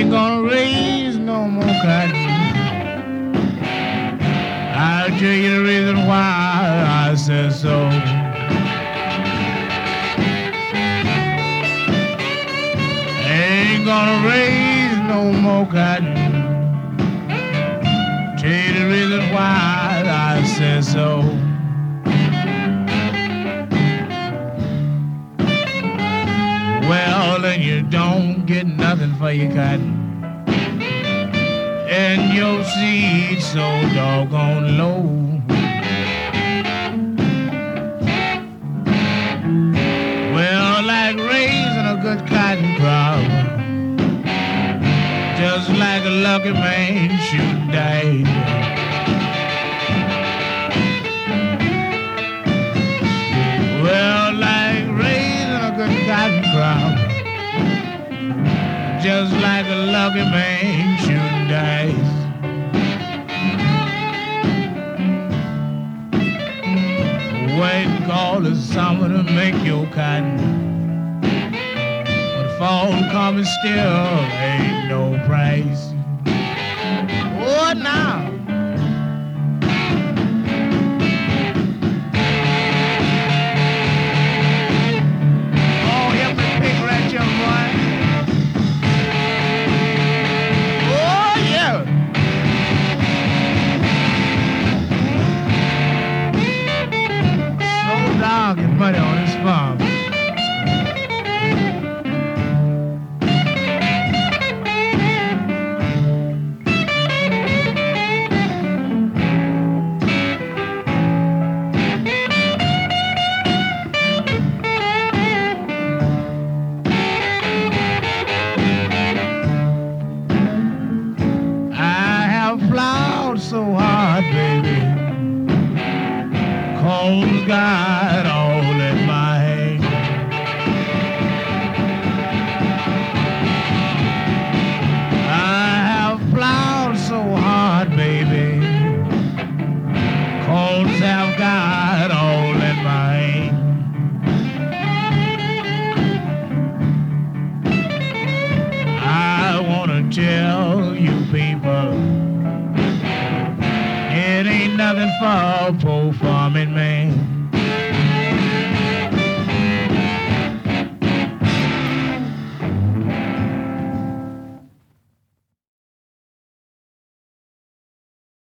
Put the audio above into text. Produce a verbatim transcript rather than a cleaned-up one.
ain't gonna raise no more cotton. I'll tell you the reason why I said so. Ain't gonna raise no more cotton. Tell you the reason why I said so. Well, then you don't get nothing for your cotton. And your seed so doggone low. Well, like raising a good cotton crop, just like a lucky man should die. Well, like raising a good cotton crop, just like a lucky man should die. Wait, call the summer to make your cotton, but fall coming still ain't no price. What now? Oh, help me pick right, young boy. Oh, yeah. So dog and money on his farm. So hard, baby, 'cause God all in my hand. I have plowed so hard, baby, 'cause I've got all in my hand. I wanna tell you people, it ain't nothing for